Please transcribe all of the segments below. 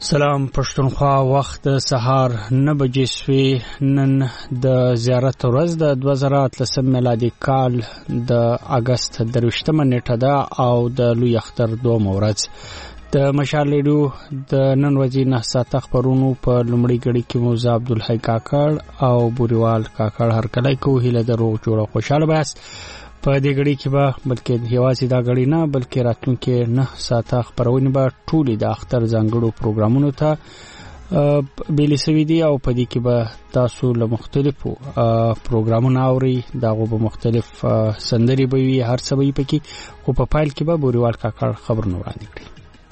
سلام پښتونخوا وخت سهار 9 بجې شوې نن د زیارت ورځ د 2013 میلادي کال د اگست 23 نیټه ده او د لوی اختر 2 ورځ د مشال لیډو د نن ورځې 9 ساعته خبرونو په لومړی غړي کې موزه عبدالحی کاکړ او بوریوال کاکړ هرکلی کو هله د روغ جوړه خوشاله باس په دې غړي کې به بلکې یوازې دا غړي نه بلکې راتلونکي 9 ساعته خبرونه به ټولې د اختر ځانګړو پروګرامونو ته بیلې سوي دي او په دې کې به تاسو له مختلفو پروګرامونو اوري دغه به مختلف سندري به وي هر څه به پکې خو په فایل کې به بوریوال کاکړ خبرونه وړاندې کړي.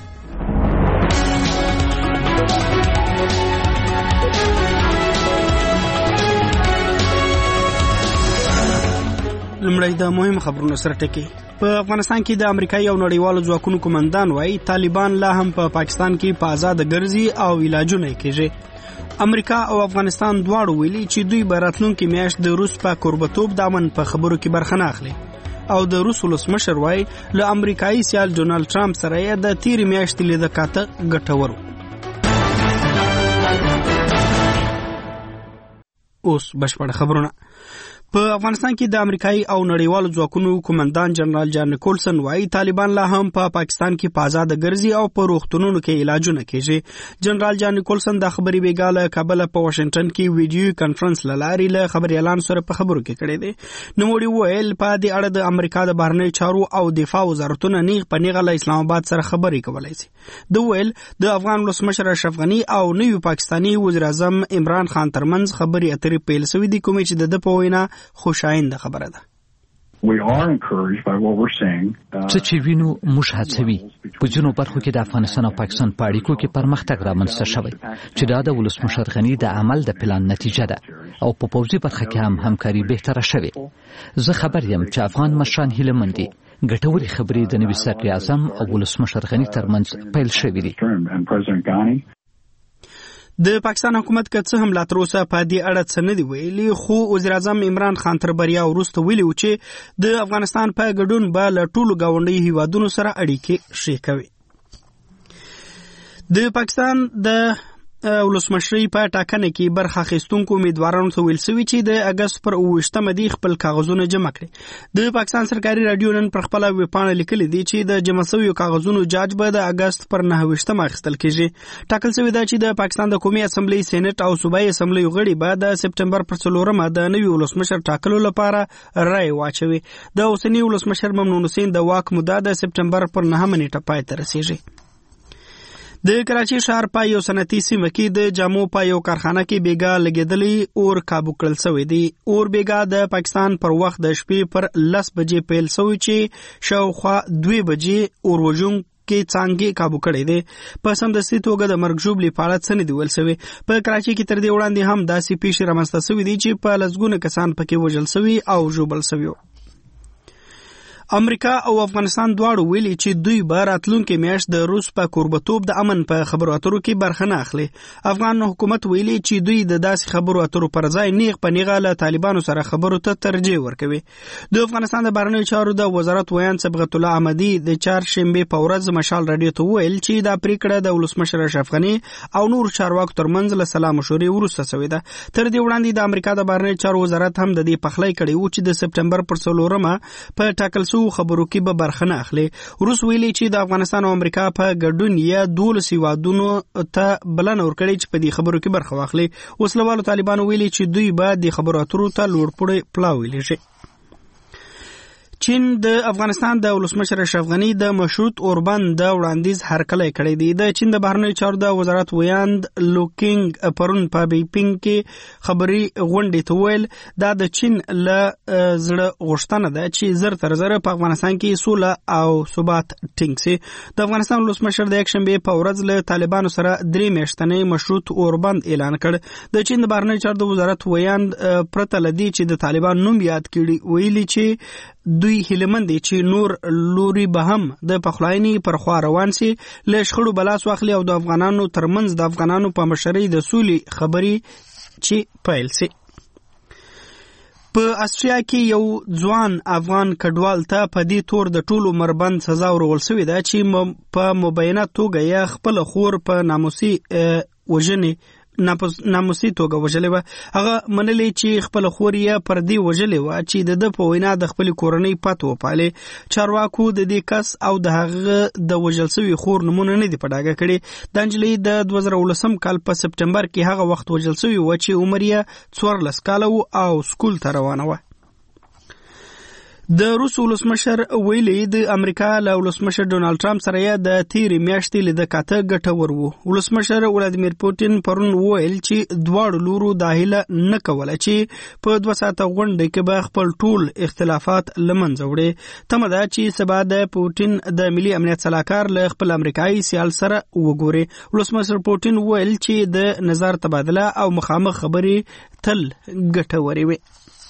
لمړی د مهم خبرونو سره ټکی. په افغانستان کې د امریکایي او نړیوالو ځواکونو کمانډان وایي طالبان لا هم په پاکستان کې په آزاد ګرځي او علاجونه کوي. امریکا او افغانستان دواړو ویلي چې دوی به راتلونکي میاشت د روس په کوربتوب د امن په خبرو کې برخه نه اخلي او د روس ولسمشر وایي له امریکایي سیال ډونالد ټرمپ سره یې د تیر میاشتې لیدکاته ګټور. اوس بشپړ خبرونه. په افغانستان کې د امریکایي او نړیوالو ځواکونو کمانډان جنرال جان نیکولسن وایي طالبان لا هم په پاکستان کې په آزاد ګرځي او په روغتونونو کې علاجونه کوي. جنرال جان نیکولسن د خبري بیګاله کابل په واشنگټن کې ویډیو کانفرنس لاري له خبري اعلان سره په خبرو کې کړی دی. نو وړي ویل په دې اړه د امریکا د بهرنی چارو او دفاع وزارتونو نیغ په نیغه له اسلام آباد سره خبري کولای شي. د ویل د افغان ولسمشر اشرف غنی او نوی پاکستانی وزیر اعظم عمران خان ترمنځ خبري اترې پیل شوې دي کومې چې د پوینا خوشاینده خبره ده. څه چې وینو موږ هڅوي په جنو برخو کې د افغانستان او پاکستان په اړیکو کې پرمختګ رامنځته شوی چې دا د ولسمشر غنی د عمل د پلان نتیجه ده او په پوځي برخه کې هم همکاري بهتره شوی. زه خبر یم چې افغان مشران هیله مندي ګټوري خبرې د نوي صدر اعظم او ولسمشر غنی ترمنځ پیل شوې دي. د پاکستان حکومت که څه هم لا تر اوسه په دې اړه څه نه دی ویلي خو وزیر اعظم عمران خان تر بریا وروسته ویلي و چې د افغانستان په ګډون به له ټولو ګاونډیو هیوادونو سره اړیکې ښې کوي. د پاکستان د ولسمشرۍ په ټاکنه کې برخه اخیستونکو امیدوارانو ته ویل شوي چې د اګست پر 28مه دی خپل کاغذونه جمع کړي. د پاکستان سرکاري رادیو نن پر خپله ویبپاڼه لیکلي دي چې د جمع شویو کاغذونو جاج به د اګست پر 29مه اخیستل کیږي. ټاکل شوی ده چې د پاکستان د قومي اسمبلی سېنات او صوبایي اسمبلی غړي به د سپټمبر پر 4مه د نوي ولسمشر ټاکلو لپاره رای واچوي. د اوسنی ولسمشر ممنون حسین د واک موده د سپټمبر پر 9مه نیټه پای ته رسیږي. د کراچي ښار په یو صنعتي سیمه کې د جامو په یو کارخانه کې بیګا لګېدلی اور کابو کړل شوی دی. اور بیګا د پاکستان پر وخت د شپې پر 10 بجې پیل شوی چې شاوخوا 2 بجې اور وژونکي څانګې کابو کړی دی. په سمدستي توګه د مرګ ژوبلې په اړه څه نه دي ویل شوي. په کراچي کې تر دې وړاندې هم داسې پیښې رامنځته شوي دي چې په لسګونه کسان پکې وژل شوي او ژوبل شوي. امریکا او افغانستان دواړو ویلي چې دوی به راتلونکي میاشت د روس په کوربتوب د امن په خبرو اترو کې برخه نه اخلي. افغان حکومت ویلي چې دوی د داسې خبرو اترو پر ځای نیغ په نیغه له طالبانو سره خبرو ته ترجیح ورکوي. د افغانستان د بهرنیو چارو د وزارت ویان صبغت الله احمدي د چهارشنبې په ورځ مشال رادیو ته ویل چې دا پریکړه د ولسمشر اشرف غنی او نور چارواکو ترمنځ له سلا مشورې وروسته شوې ده. تر دې وړاندې د امریکا د بهرنیو چارو وزارت هم د دې پخلی کړی و چې د سپټمبر پر 4مه په ټاکل شویو خبرو کې به برخه نه اخلي. روس ویلي چې د افغانستان او امریکا په ګډون یا 12 هیوادونو ته بلنه ورکړي چې په دې خبرو کې برخه واخلي. وسلوالو طالبانو ویلي چې دوی به د خبرو اترو ته لوړپوړی پلاوی لږي. چین د افغانستان د ولسمشر اشرف غنی د مشروط اوربند د وړاندیز هرکلی کړی دی. د چین د بهرنیو چارو د وزارت ویاند لوکینګ پرون په بیپینګ کې خبري غونډې ته ویل دا د چین له زړه غوښتنه ده چې زر تر زر په افغانستان کې سوله او ثبات ټینګ شي. د افغانستان ولسمشر د یکشنبې په ورځ له طالبانو سره 3 میاشتنی مشروط اوربند اعلان کړ. د چین د بهرنیو چارو د وزارت ویاند پرته لدی چې د طالبان نوم یاد کړي ویلي چې دوی هیلمن دي چې نور لوري به هم د پخلایني پر خوا روان سي له شخړو بلاس واخلي او د افغانانو ترمنځ د افغانانو په مشرۍ د سولې خبري چې پیل سي. په استرالیا کې یو ځوان افغان کډوال ته په دې تور د ټولو مربند سزا ورکول شوې ده چې په مبینه توګه یې خپل خور په ناموسي توګه وژلې وه. هغه منلې چې خپل خور یې پر دې وژلې وه چې د په وینا د خپلې کورنۍ پته وپالې. چارواکو د دې کس او د هغه د وژل شوي خور نومونه نه دي په ډاګه کړي. د نجلۍ د 2019 کال په سپټمبر کې هغه وخت وژل شوی و چې عمر یې 14 کاله و او سکول ته روانه وه. د روس ولسمشر ویلي د امریکا له ولسمشر ډونالد ټرمپ سره یې د تیرې میاشتې لیده کاته ګټور و. ولسمشر ولادیمیر پوتین پرون وویل چې دواړو لورو دا هیله نه کوله چې په 2 ساعته غونډه کې به خپل ټول اختلافات له منځه وړي. تمه ده چې سبا د پوتین د ملي امنیت سلاکار له خپل امریکایي سیال سره وګوري. ولسمشر پوتین ویل چې د نظر تبادله او مخامخ خبرې تل ګټورې وي.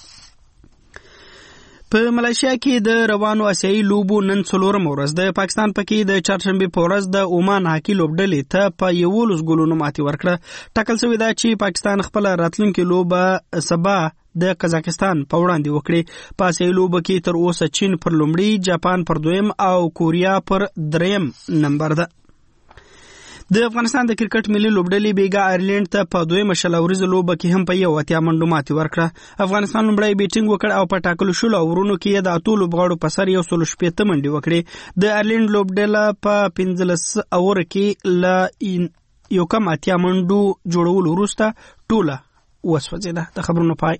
په ملایشیا کې د روانو آسیایي لوبو نن 4مه ورځ د پاکستان پکې د چهارشنبه په ورځ د عمان هاکي لوبډلې ته په 11 ګولونو ماتې ورکړه. ټاکل شوی ده چې پاکستان خپل راتلونکي لوبه سبا د قزاقستان په وړاندې وکړي. په آسیایي لوبو کې تر اوسه چین پر لومړي، جاپان پر دویم او کوریا پر دریم نمبر ده. د افغانستان د کرکټ ملي لوبډلې بیګا آیرلند ته په 2 شلوريزه لوبه کې هم په 1 منډو ماتې ورکړه. افغانستان لومړی بیټینګ وکړ او په ټاکلو شلو اورونو کې د اتو لوبغاړو په سر 160 منډې وکړې. د آیرلند لوبډله په 15 اور کې ل 1 منډو جوړولو وروسته ټوله وسوځېده. د خبرونو پای.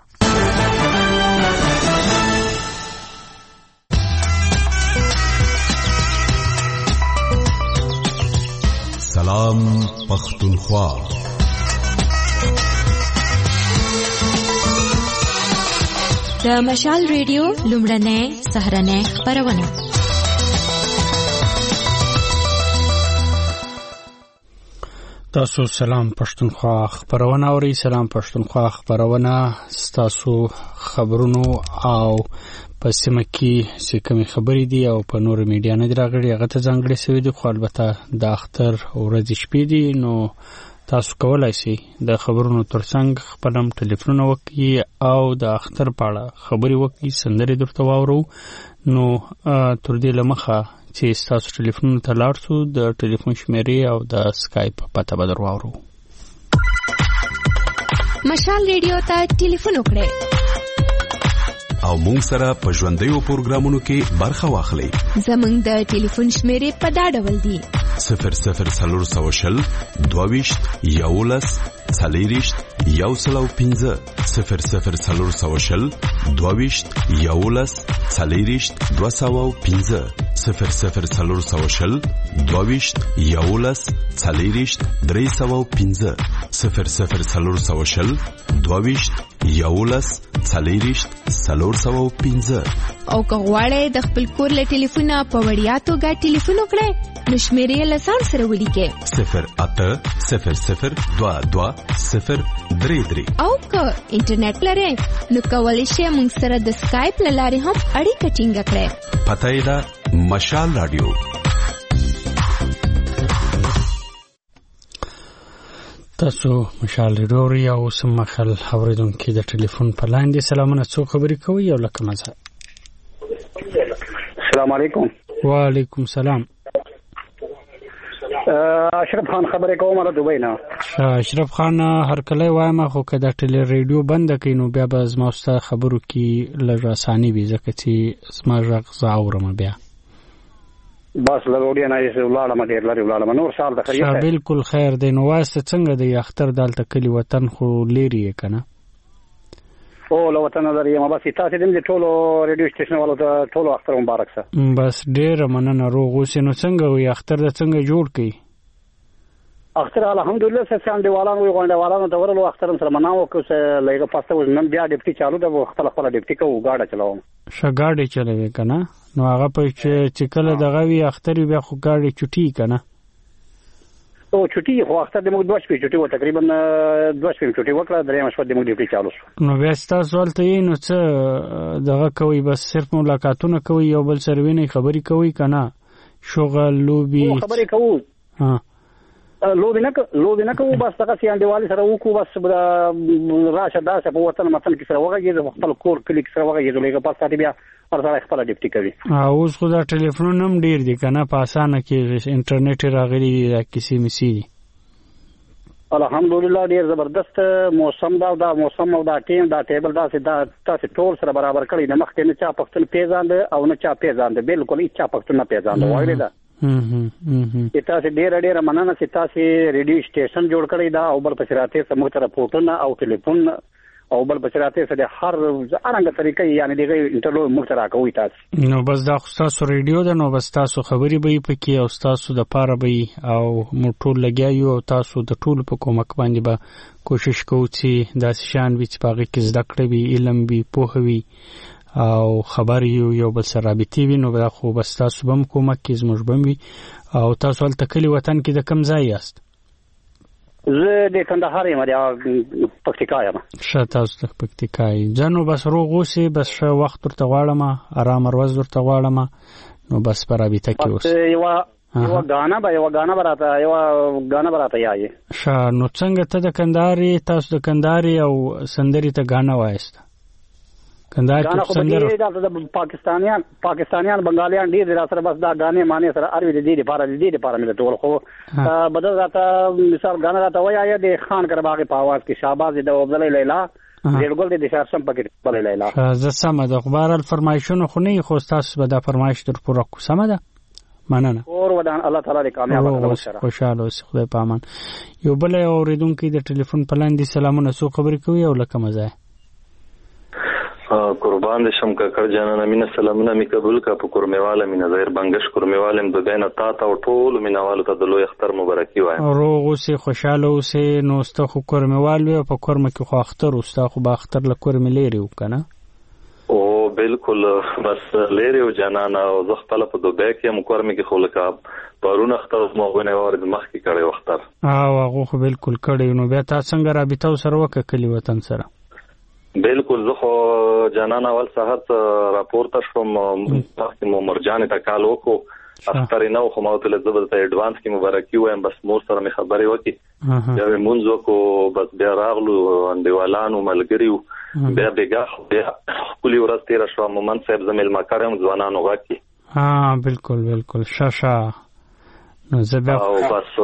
سلام پختونخوا. د مشال ریډیو لومړنۍ سهارنۍ خبرونه. تاسو سلام پښتونخوا خبرونه اورئ. سلام پښتونخوا خبرونه تاسو خبرونو او په سیمه کې چې کومې خبرې دي او په نور میډیا نه راغلي هغه ته ځانګړي شوی دي، خو البته د اختر ورځې شپې دي، نو تاسو کولای شئ د خبرونو ترڅنګ خپل ټلیفون وکړئ او د اختر په اړه خبرې وکړئ، سندرې درته واورو. نو تر دې لمخه چې تاسو ټلیفون ته لاړ شو د ټلیفون شمیرې او د سکایپ پته به در واورو. مشال ریډیو ته ټلیفون وکړئ او مونږ سره په ژوندیو پروګرامونو کې برخه واخلئ. زمونږ د ټلیفون شمیرې په دا ډول دي: 0040 22 11 40 105 0040 22 11 40 205 0040 22 11 40 305 0040 22 11 40 305. او که غواړئ د خپل کور له ټلیفونه په وړیا توګه ټلیفون وکړئ نو شمیرې له ځان سره ولیکئ 0800 22 033. او که انټرنیټ لرئ نو کولی شئ موږ سره د سکایپ له لارې هم اړیکه ټینګه کړئ. پته یې ده مشال رادیو. تاسو مشال رادیو یا اوس مخال اوریدونکو د ټلیفون په لاین دي. سلامونه، څو خبرې کوي او لکه مزه. السلام علیکم. وعلیکم سلام. اشرف خان خبرې کوم را دوبۍ نه. اشرف خان هر کله وایم خو که د ټلی ریډیو بند کړي نو بیا به زما ستا خبرو کې لږ اساني وي ځکه چې زما غږ زه اورم بیا. بس لګوډیا نه یې ولاړم ډېر لري ولاړم نور سال د خیر. بالکل خیر دی. نو واسطه څنګه دی اختر دالته کلی وطن خو لري کنه؟ او لو وطن لري ما بس تاسو دې ټولو ریډیو سټیشن والو ته ټولو اختر مبارک سه. بس ډېر مننه. روغ اوسې. نو څنګه وي اختر د څنګه جوړ کړي؟ اختر الحمدلله سان دیوالانو وي غونډوالانو ته ورلو اختر سره مناو کو څه لایګه پاسته نن بیا ډیپټي چالو د خپل ډیپټي کو گاډه چلاوم. شګاډي چلوي کنه؟ نو هغه په چې کله دغه وی اختر بیا خو گاډي چټي کنه؟ او چټي خو اختر د موږ 2 شپې چټي و تقریبا 2 شپې چټي وکړه درې مشوت د موږ ډیپټي چالو شو. نو بیا تاسو ولته یې نو څه دغه کوي بس صرف ملاقاتونه کوي یو بل سره ویني خبري کوي کنه؟ شغل لوبي خبري کوو. ها لوبې نه کوو بس دغه سي انډیوالي سره وکړو بس راشه داسه په وطن متن کې سره وغږېږو خپل کور کلي کې سره وغږېږو لږه پس ساتي بیا هر سړی خپله ډیپټي کوي. اوس خو دا ټلیفونونه هم ډېر دي که نه په اسانه کې انټرنیټ یې راغلي دي دا کیسې مسې دي. الحمدلله ډېر زبردست موسم دا موسم او دا ټیم دا ټیبل داسې ټول سره برابر کړی د مخکې نه چا پښتون پیژانده او نه چا پیژانده بالکل هېڅ چا پښتون نه پیژانده وایي ده چې تاسې ډېره مننه چې تاسې ریډیو سټیشن جوړ کړی دا او بل پسې راتې څه موږ ته رپورټونه او ټلیفون او بل پسې راتې څه د هر ارنګه طریقې یعنې دغه انټرلو موږ ته راکوئ تاسې. نو بس دا خو ستاسو ریډیو ده نو بس تاسو خبرې به یې پکې او ستاسو دپاره به یې او موږ ټول لګیا یو او تاسو د ټولو په کومک باندې به کوشش کوو چې داسې شیان وي چې په هغې کې زده کړه وي علم وي پوهه وي او خبر یو بل سره رابطې وي نو دا خو بس تاسو به هم کومک کې زموږ به هم وي. او تاسو هلته کلي وطن کې د کوم ځای یاست؟ زه د کندهار یم د پکتیکا یم. ښه تاسو د پکتیکا یې ځه نو بس روغ اوسې بس ښه وخت ورته غواړم ارامه ورځ ورته غواړم نو بس په رابطه کې اوسئ. یوه ګانا به راته یایې. ښه نو څنګه ته د کندهار یې تاسو د کندهار او سندرې ته ګانا وایسته؟ کندهار کې سندره پاکستانیان بنگالیان ډېر دي راسره بس دا غانې مانې سره اروي د دې لپاره مې ټول خو بدل راته مثال غانا راته وایي د خان کرباغي په आवाज کې شهباز د عبدالله لیلا ډېرګل د شارشم پکې بل لیلا. زه سمه ده خو بهرحال فرمایشونه خو نه خو تاسو به دا فرمایش در پوره کو سمه ده مننه اور ودان الله تعالی دې کامیاب کړي. خوشاله اوسئ خدای په امان. یو بل اوریدونکو د ټلیفون په لاندې سلامونه سو خبرې کوي او لکه مزه قربان دې شم کاکړ جانانه مینه سلامونه می قبول کا په کورمیواله مینه ظاهر بنگش کورمیوالم د دینه تا او ټول مینوالو ته د لوی اختر مبارکي وایم. روغ اوسئ خوشاله اوسئ. نو ستا خو کورمیوال وي په کورمه کې خو اختر وستا خو به اختر له کورمې لرې وکنه؟ او بالکل بس لرې و جانانه او زه خپله په دوبۍ کې یم کورمې کې خو لکه پرون اختر مو غونې وارد مخکې کړی اختر او هغه خو بالکل کړی. نو بیا تا څنګه رابطه سره وکړه کلي وطن سره؟ بالکل زه خو جانان اول سهار راپورته شوم مخکې مو مرجانې ته کال وکړو اختر نه خو ما ورته زه به درته ایډوانس کې مبارکي وایم بس مور سره مې خبرې وکړې بیا مې لمونځ وکړو بس بیا راغلو انډیوالانو ملګري وو بیا بېګا بیا ښکلې ورځ تېره شوه مومند صاحب زه مېلمه کړی یم ځوانانو غږ کې بالکل ښه نو زه بیا او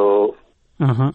بس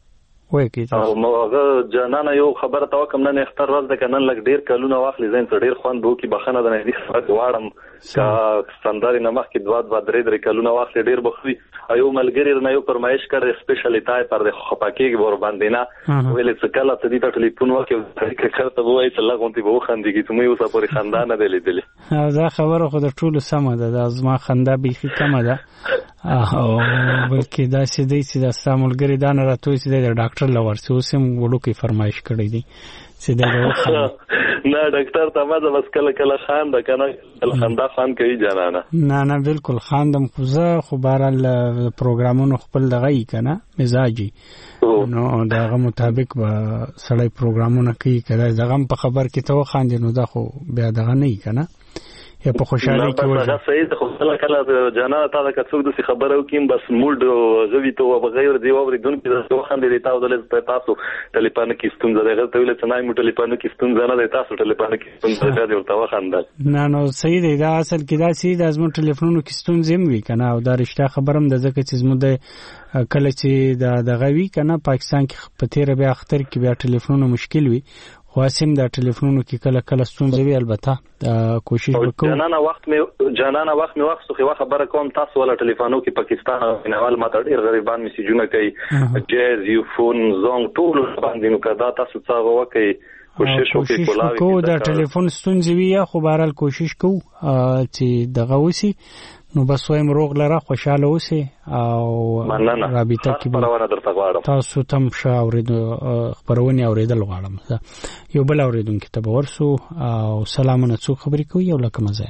هغه جانانه یو خبره ته وکړم نن اختر ورځ ده که نن لږ ډېر کلونه واخلي زه څه ډېر خوند به وکړي بخښنه د نږدې خبرې غواړم که سندرې نه مخکې دوه درې کلونه واخلي ډېر به ښه وي. یو ملګري رانه یو فرمایش کړی سپیشلي تا یې پر د خفه کېږي ورباندې نه ویلې څه کله ته دې ته ټلیفون وکړې ککړ ته به ووایي چې لږ غوندې به وخندېږي چې موږ اوسه پورې خندا نه دی لیدلې. دا خبره خو د ټولو سمه ده دا زما خندا بیخي کمه ده او بلکې داسې دی چې دا ستا ملګري دا نه راته وایي چې دی د ډاکټر له ورسې اوس هم وړوکی فرمایش کړی دی چې دی د وخندي نه ډاکټر ته مزه بس کله خانده که نه کله خندا خوند کوي جانانه. نه بالکل خاندم خو زه خو بهرحال پروګرامونو خپل دغه یي که نه مزاجي نو د هغه مطابق به سړی پروګرامونه کوي که دغه هم په خبر کې ته وخاندې نو دا خو بیا دغه نه وي که نه یا په خوشحالۍ کې وژه. دا صحیح ده خو کله جانانه تا ته که څوک داسې خبره وکړي بس موډ غوي ته بغیر دې واورېدونکي داسې وخندېدې تا ودلې تاسو ټلیفون کې ستونزه ده هغه ته ویل چې نه مو ټلیفون کې ستونزه نه ده تاسو ټلیفون کې ستونزه ده بیا ورته وخندل. نه صحیح دی دا اصل کې داسې ده زموږ ټلیفونونو کې ستونزې هم وي که نه او دا رښتیا خبره هم ده ځکه چې زموږ د کله چې دغه وي که نه پاکستان کې په تېره بیا اختر کې بیا ټلیفونونه مشکل وي خو هسې هم دا ټلیفونونو کې کله ستونزه وي البته کوشش وکړو. جانانه وخت مې واخیستو خو یوه خبره کوم تاسو والا ټلیفونو کې پاکستان او مینوال ما ته ډېر غریبان میسیجونه کوي جیز یوفون زونګ ټول باندې نو که دا تاسو څه هغه وکړئ کوشش وکړو دا ټلیفون ستونزې وي یا خو بهرحال کوشش کوو چې دغه وسي نو بس وایم روغ لره خوشاله اوسئ او رابطه کې تاسو تم خپرونې اورېدل غواړم. یو بل اورېدونکي ته به ورسو او سلامونه څوک خبرې کوي او لکه مزه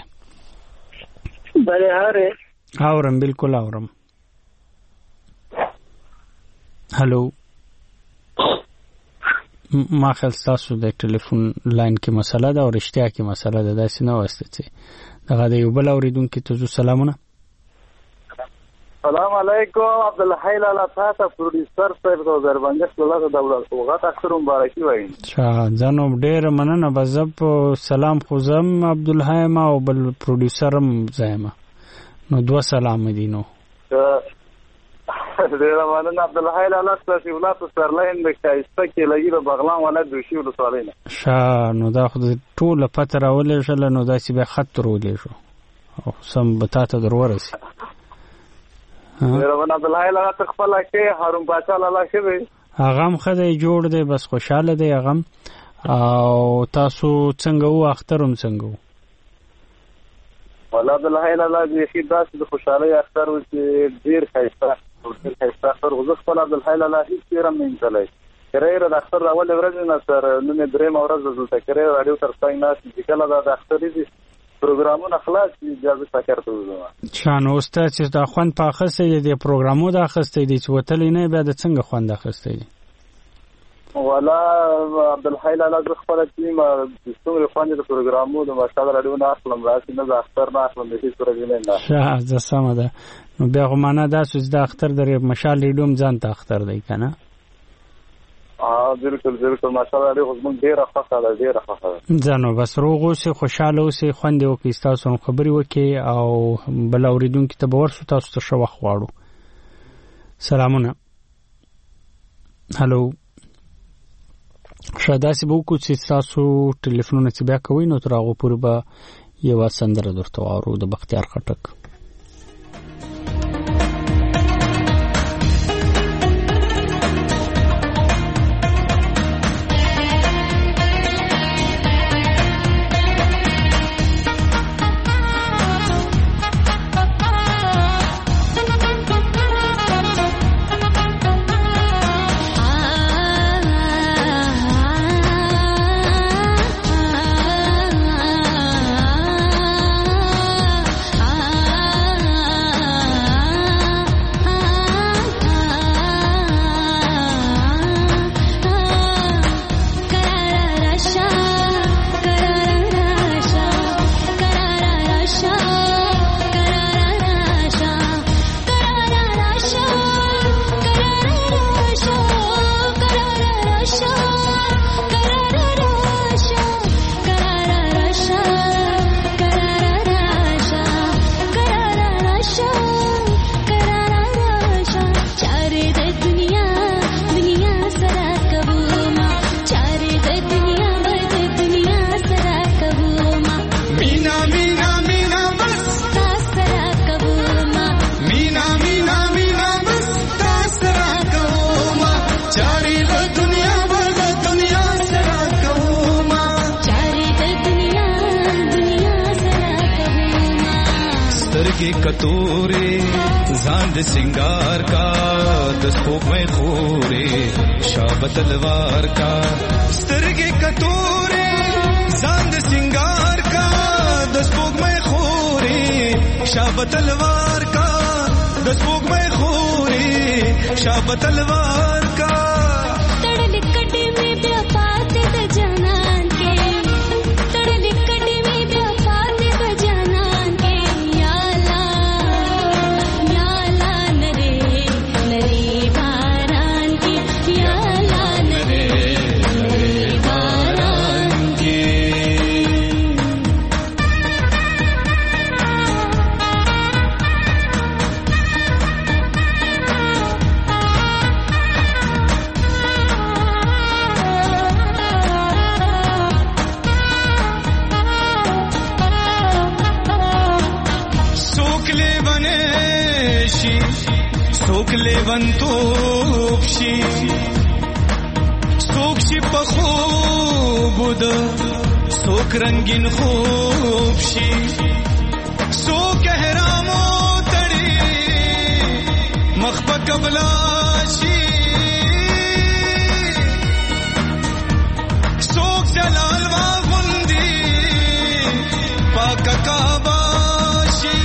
اورم بالکل اورم. هلو ما خیال ستاسو د ټلیفون لاین کې مسله ده او رښتیا کې مسله ده داسې نه واسطه چې دغه د یو بل اورېدونکي ته زو سلامونه. سلام علیکم عبدالحی لالا تاسو پروډوسر صاحب د زربنجش ولادت دولت وغه اکثر مبارکي وایم ځانو ډېر مننه بزب سلام خوزم عبدالحی ما او بل پروډوسرم زایما نو دوا سلام دینو ډېر مننه عبدالحی لالا تاسو ولادت سرلاین د کایسته کې لګي د بغلان ولادت دوشي ولسوالۍ نو دا خو ټول پته راولې شل نو دا سی به خط رولې شو او سم بتاته درورسي ډېر مننه عبدالحی لالا خپل کې هارون باچا لالا شوی هغه خدای جوړ دی بس خوشاله دی هغه او تاسو څنګه وو اخترم څنګه وو والله عبدالحی لالا دې خې داسې د خوشاله اختر و چې ډېر ښایسته اختر غوښ خپل عبدالحی لالا هیڅ تیرم نه انځلای کریر د اختر اول ورځ نه سر نن درېم ورځ دلته کریر رادیو تر څنګه ناس چې کله د اختر دي پروګرامونه خلاص اجازه تکرته وزما شان استاد چې دا خوان په اخستې دي پروګرامو د اخستې دي چې وتلې نه به د څنګه خوان د اخستې دي ولا عبدالحی لالا زه خپل ټیم د څومره خوان د پروګرامو د مشاهده رادیو نه اخلم راځي نه د اختر نه اخلم د هیڅ ورځې نه ښه سم ده نو بیا غو معنا دا چې د اختر د مشال ریډوم ځان ته اختر دی کنه بالکل ماشاءالله دې خدمت ډیره ښه ده ځانو بس روغ اوسې خوشاله اوسې خوندې وکړئ تاسو خبرې وکړئ او بل اوریدونکو ته به ورسو تاسو ته ښه وخت غواړو سلامونه هلو ښه داسې به وکړو چې تاسو ټلیفونونه چې بیا کوئ نو تر هغو پورې به یوه سندره درته واورو د بختیار خټک कतोरे झांद सिंगार का दस्तों में खोरे शाब तलवार का स्तरगे कतोरे झांद सिंगार का दस्तों में खोरे शाब तलवार का दस्तों में खोरे शाब तलवार का तड़ल कटे में व्यापाते द जानन के तड़ल कटे में व्यापाते द जानन के लेवंतोपशी सोकशी पखोबुद सोक रंगीन خوبشی सो कहरामो तड़ी मखबा कबलाशी सोक जलाल वागुंदी पाका काबाशी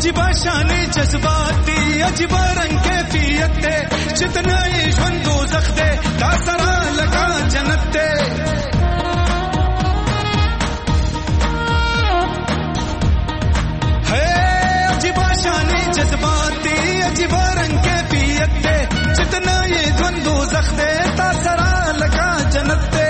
عجیبه شان جذبات دي عجیبه رنگ کیفیت ده جتنا یې ژوند دوزخ ده تا سره لکه جنت ده عجیبه شان جذبات دي عجیبه رنگ کیفیت ده جتنا یې ژوند دوزخ ده تا سره لکه جنت ده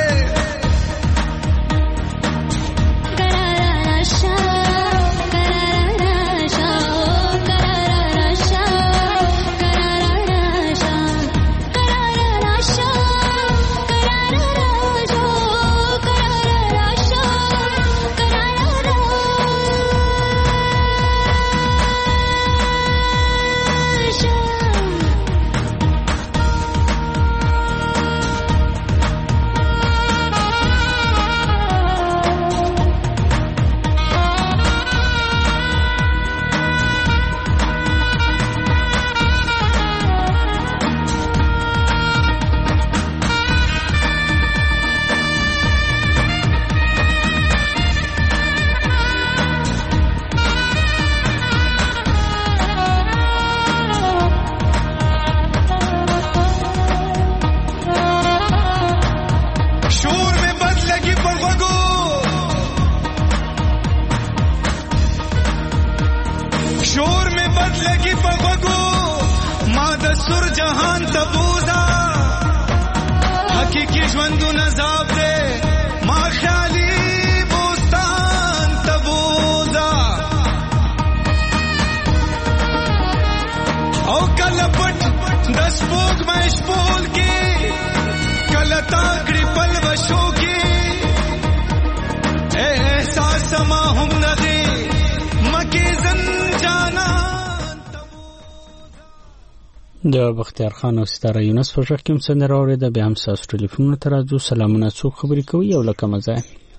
د بختیار خان او ستاره یونس په شخ کې سندره اوریده بیا هم تاسو ټلیفون ته راځو سلامونه څوک خبرې کوي او لکه مزه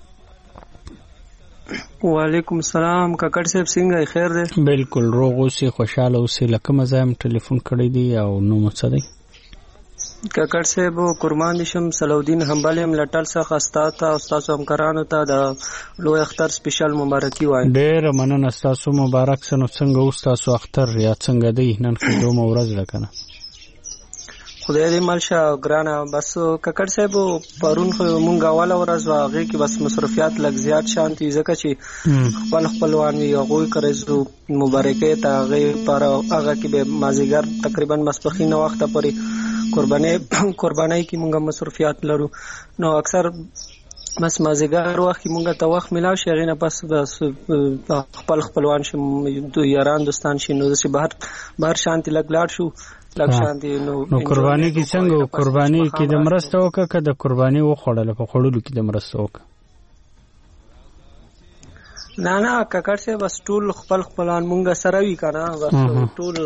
وعلیکم السلام کاکړ صاحب څنګه خیر دی بالکل روغ اوسې خوشاله اوسې لکه مزه هم ټلیفون کړی دی او نو مڅ دی کاکړ صاحب قربان دي شم صلاح حنبل هم لټل څخه استاد ته او تاسو همکارانو ته د لوی اختر سپیشل مبارکي وایم ډېر مننه تاسو مبارک سنو څنګه اوس تاسو اختر یا څنګه دی نن خو دوه ورځ لکنه خدای دې مالشه ګرانه بس کاکړ صاحب پرون خو مونږ اوله ورځ واغې کې بس مصرفيات لږ زیات شانتي ځکه چې خپلوان وي هغه کړو مبارکي ته هغه پر هغه کې به مازیګر تقریبا مسپخین وخت پورې قربانای کې مونږه مصرفيات لرو نو اکثر بس مازیګر وخت کې مونږه ته وخت ملاو شي غینه پس خپلوان شي یاران دوستان شي نو چې بهر شانتي لګلاړ شو لږ شانتي نو قرباني کې څنګه قرباني کې د مرسته وکړه که د قرباني وخوړل په خوړلو کې د مرسته وکړه نه کاکړ صاحب بس ټول خپلوان مونږه سره وی کنه بس ټول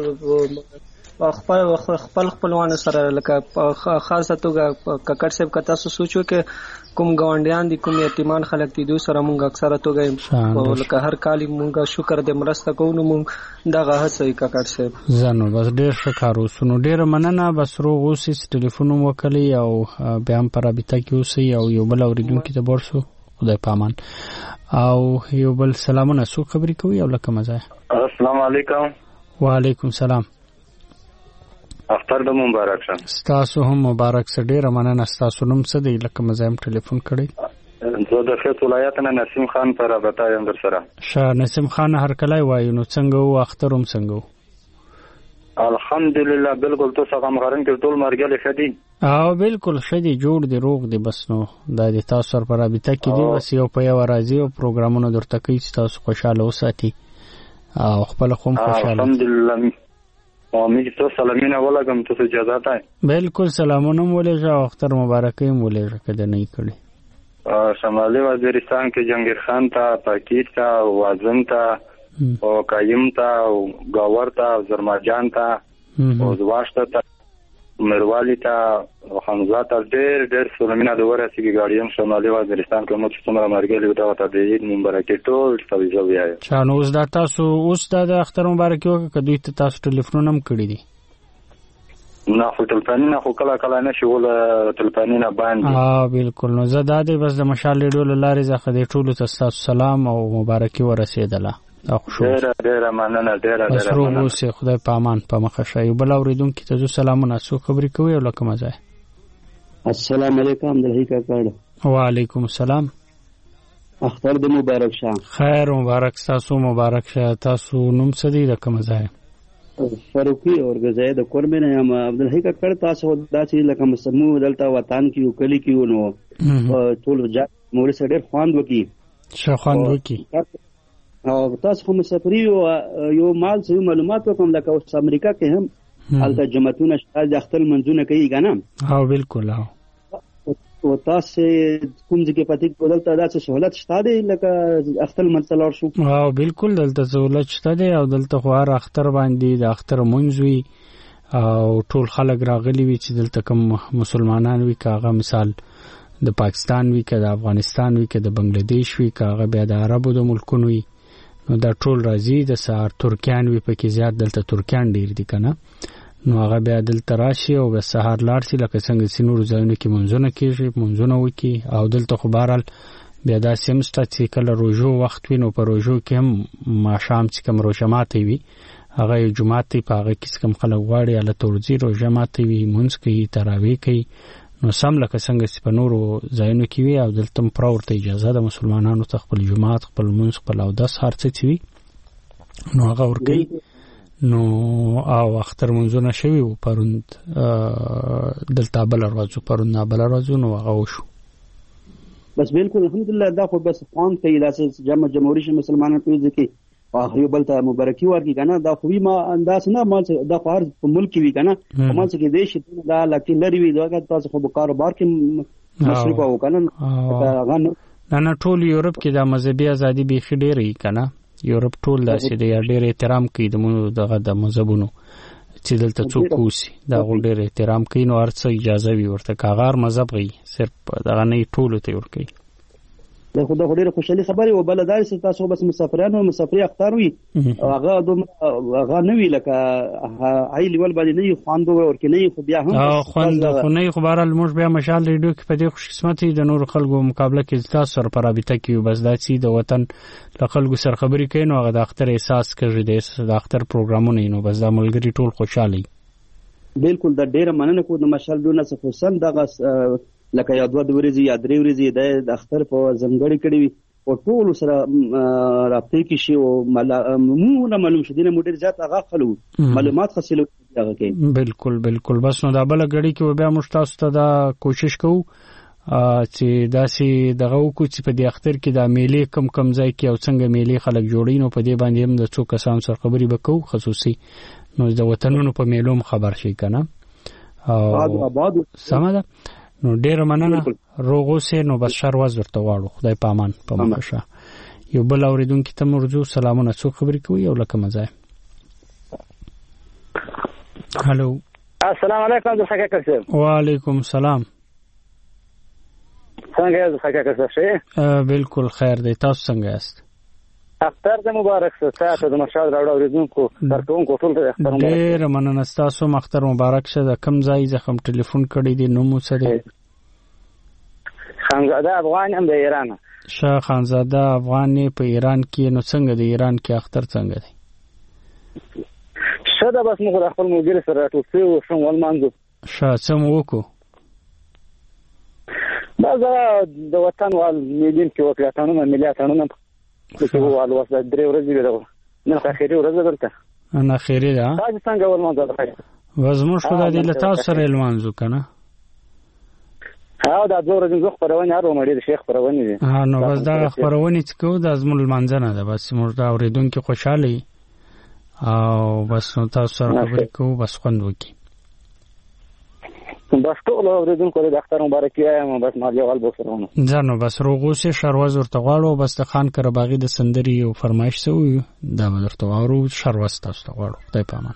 خپلوان سره لکه خاصه توګه کاکړ صاحب کته سوچو کې کوم ګاونډیان دي کوم یتیمان خلک دي دوی سره مونږ اکثره توګه لکه هر کال مونږ شکر دې مرسته کوو نو مونږ دغه هڅه کاکړ صاحب زنو بس ډېر ښه کار وسونو ډېر مننه بس روغ اوسې ټلیفون وکړي او بیا هم پر رابطه کې اوسئ او یو بل اوریدونکي ته ورسو خدای پامان او یو بل سلامونه څوک خبرې کوي او لکه مزه السلام علیکم وعلیکم سلام اختر د مبارک شه تاسو هم مبارک سه ډیره مننه تاسو نوم څه دی لکه مزایم ټلیفون کړی زه د خیت ولایت نه نسیم خان پر رابطه یم در سره شه نسیم خان هر کله وایو نو څنګه و اختر هم څنګه الحمدلله بالکل تو څنګه مغرن کې ټول مرګله خدي او بالکل خدي جوړ دی روغ دی بس نو د دې تاسو سره پر رابطه کې دی بس یو په یو راځي او پروګرامونه درته کوي چې تاسو خوشاله اوسئ او خپل قوم خوشاله الحمدلله امید تو سلامونه ولګم ته اجازه ده بالکل سلامونه ولېږه او اختر مبارکي ولېږه کده نه کړی شمالي وزیرستان کې جنگیر خان ته پاکیت ته وازم ته او قایم ته او گاور ته زرماجان ته او زواشته ته مروالی ته او حمزه ته ډېر سلامونه د ورسېږي ګاډیم شمالي وزیرستان کې مو څومره مرګلي وته ته د عید مبارکي ټول توجه ویاي چانو اوس دا تاسو اوس د اختر مبارکي وکړه کدی ته تاسو ټلیفون هم کړی دي نه خو تلپانی نه خو کله نشي ول تلپانی نه باندې بالکل نو زه دا دی بس د مشال ډول لارې زخه د ټولو ته تاسو سلام او مبارکي ورسېدله ډېر مننه ډېر روغ اوسئ خدای په امان په مخه شه. یو بل اورېدونکي ته زه سلامونه څوک خبرې کوي او له کومه ځای؟ السلام علیکم دلهی کاکړ. وعلیکم السلام. اختر د مبارک شه. خیر مبارک تاسو مبارک شه. تاسو نوم څه دی د کومه ځای؟ فاروقي اورګزای د کورمه نه یم. عبدالحی کاکړ تاسو داسې لکه مسمو دلته وطن کې یو کلی کې ونو ټول ځای مور سره ډېر خواند وکي شه خواند وکي او تاسو کوم مسافری یو مال څه معلومات وکم لکه اوس امریکا کې هم الته جمعتونه شته د اختر منځونه کوي کنه. ها بالکل. ها او تاسو کوم ځکه پاتې بدلته داسې سہولت شته دی لکه اختر منځلار شو؟ ها بالکل دلته سہولت شته دی او دلته خو هر اختر باندې د اختر منځوي او ټول خلک راغلي وي چې دلته کوم مسلمانان وي کاغه مثال د پاکستان وي که د افغانستان وي که د بنگلاديش وي کاغه بیا د عربو د ملکونو وي نو دا ټول راځي. د سهار ترکیان وي پکې زیات دلته ترکیان ډیر دي کنه نو هغه بیا دلته راشي او به سهار لاړ شي لکه څنګه چې نور ځایونه کې منځونه کېږي منځونه وکي او دلته خو بهرحال بیا دا سیمسته چې کله روژو وخت وي نو په روژو کې هم ماښام چې کوم روژه ماتې وي هغه یو جومات دی په هغه کې کوم خلک غواړي هلته ورځي روژه ماتې وي لمونځ کوي تراویح کوي نو سم لکه څنګه چې په نورو ځایونو کې وي او دلته هم پوره ورته اجازه ده مسلمانانو ته خپل جومات خپل لمونځ خپل اودس هر څه چې وي نو هغه ورکوي. نو او اختر منځونه شوي وو پروند دلته بله ورځ پروند نه بله ورځ نو هغه وشو. بس بالکل الحمدلله دا خو بس خوند کوي داسې جمهوري شي مسلمانان په ځکه اخري بل ته مبارکي ورکړي کنه دا خو ما انداز نه مال دا خو هر په ملک وی کنه په مال کې دیش دا لکه لري وی دا تاسو خو په کاروبار کې مصرف او کنه نه ټول یورپ کې د مذهبي ازادي به خډيري کنه یورپ ټول داسې دی ډېر احترام کوي د مذهبونو چې دلته څوک اوسي دا ډېر احترام کوي نو هر څه اجازه وي ورته کاغار مذهب غي صرف دغه نه ټول ته ورکوي. دا خو د ډېر خوشالي خبره و بل دار چې تاسو بس مسافرانو مسافري اختار وي هغه نه وی لکه هاي لیول باندې نه خواندو ورکه نه خو بیا هم خواند خو نه خو بهرحال موږ بیا مشال ریډیو کې په دې خوش قسمتي د نور خلکو مقابله کې تاسو سره پر رابطه کې بس دا چې د وطن له خلکو سره خبرې کوي نو هغه د اختر احساس کوي د اختر پروګرامونه نو بس دا ملګری ټول خوشاله. بالکل دا ډېر مننه کو د مشال دونه څه خصوصا دغه لکه یا دوه ورځې یا درې ورځې د اختر په ځنګړې کړې وي او ټول سره رابطه کې شي او معلوم شي دنه موټر ذات هغه خلو معلومات حاصلو هغه کې. بالکل بالکل بس نو دا بل غړي کې بیا موږ تاسو ته دا کوشش کوو چې داسې دغه وکړو چې په دې اختر کې دا میلې کم ځای کې او څنګه میلې خلک جوړي نو په دې باندې هم د څو کسان سره خبرې وکړو خصوصي نو د وطنونو په میلوم خبر شي کنه او آباد سم ده. نو ډېر مننه روغ اوسئ نو بس شر ورځ ورته واړو خدای په امان په مخه شه. یو بل اورېدونکي ته مرجو سلامونه څوک خبرې کوي او لکه مزه. هلو السلام علیکم د حقیقت صاحب. وعلیکم السلام. څنګه یاست حقیقت صاحب؟ بالکل خیر دی تاسو څنګه یاست؟ اختر د مبارک شه د مشال راوړو اوریدونکو درکونکو ټول ته اختر مبارک. ډېر مننه تاسو مختر مبارک شه. د کم ځای زخم ټلیفون کړی دی نو مو سره خانزاده افغان هم د ایران. شاه خانزاده افغان په ایران کې نو څنګه د ایران کې اختر څنګه دی؟ شاده بس موږ خپل مدیر سره ټوسي او شوم ولمانځو. شاه څه مو وکړو؟ دا د وطن وال مليون کې وکړاتانو ملياتانو چې ووالو واسه درې ورځې ویلو نن اخیری ورځ دلته انا اخیری ده تاسو څنګه ولمانځل وزموږ خدای دې له تاسو سره لمانځو کنه ها دا دوه ورځې زه خبرونه هارو مړي شیخ خبرونه دي نو بس دا خبرونه چې کو د ازمل منځنه ده بس موږ دا اوریدونکو خوشاله او بس تاسو سره خبرې کوو بس خوند وکي بس ټول اوریدونکو د اختر مبارکي وایم بس ما جوال بوسرونه ځانو بس روغوسه شروز ورته غواړو بس د خان کرباغي د سندري او فرمایش سوی دا ورته وارو شروز تاسو ته غواړو خدای پامان